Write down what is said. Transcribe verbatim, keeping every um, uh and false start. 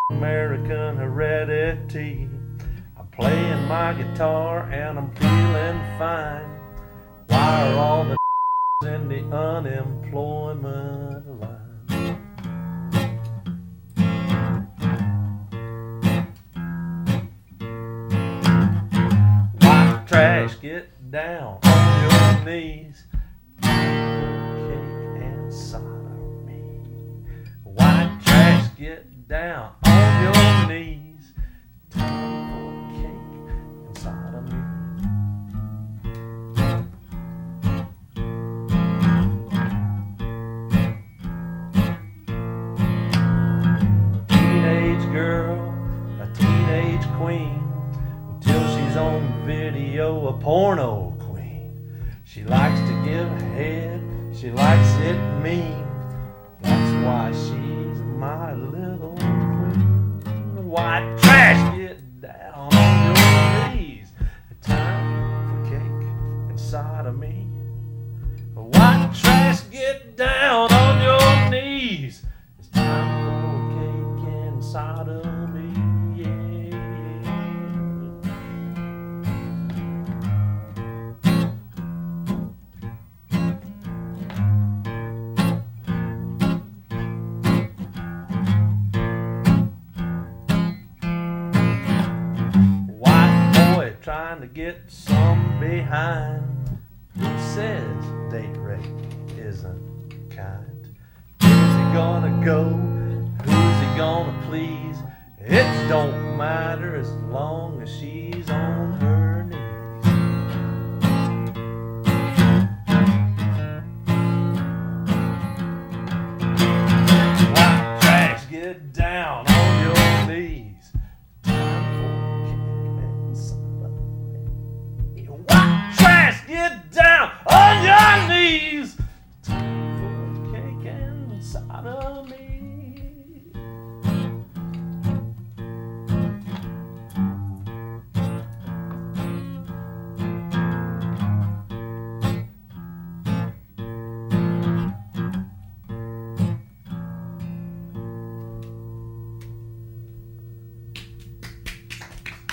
American heredity. I'm playing my guitar and I'm feeling fine. Why are all the in the unemployment line? White trash, get down on your knees. Cake and sodomy. White trash, get down on your knees. Time for cake and sodomy. Teenage girl, a teenage queen, until she's on video, a porno queen. She likes to give head, she likes it mean. That's why she's my little queen. White trash, get down on your knees. Time for cake and sodomy. White trash, get down on your knees. It's time for cake and sodomy. Yeah. Trying to get some behind. Who says date rape isn't kind? Who's he gonna go? Who's he gonna please? It don't matter as long as she's on her knees. White trash, get down on your knees. Get down on your knees.